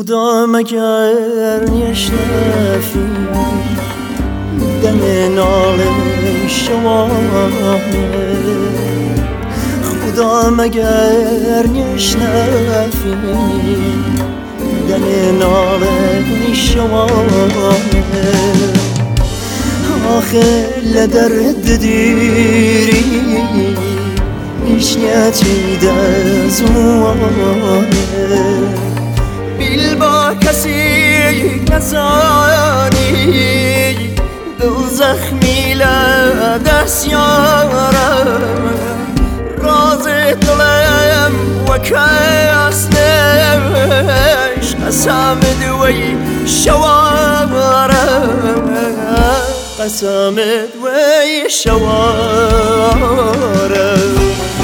خدا مگر نشنفی دم نال شوانه، خدا مگر نشنفی دم نال شوانه. آخه لدرد دیری نشنیتی دزوانه، بیل با کسی نزانی دو زخمی لدست یارم، راز دلم و کسنش قسم دوی شوارم، قسم دوی شوارم.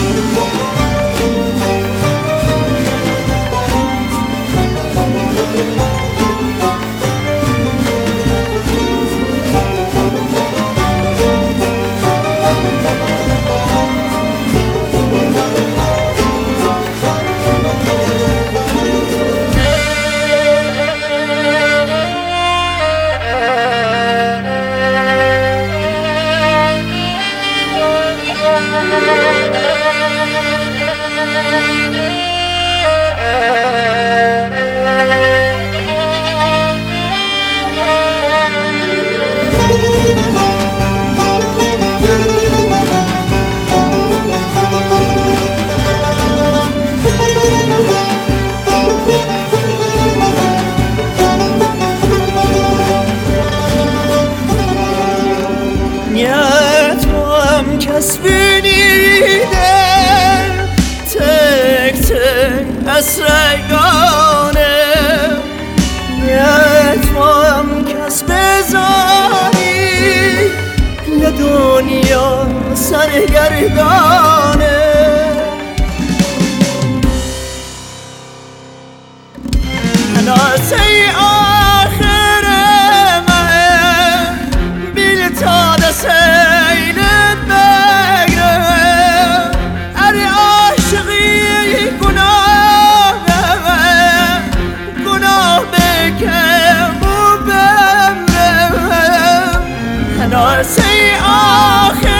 نیتم کس بینیده تک تک اسرگانه، نیتم کس بزانی لدنیا سرگردانه. نازی آخر من بیل تا دسینت بگرم، اری عاشقی گناه بکم و بمرم. نازی آخر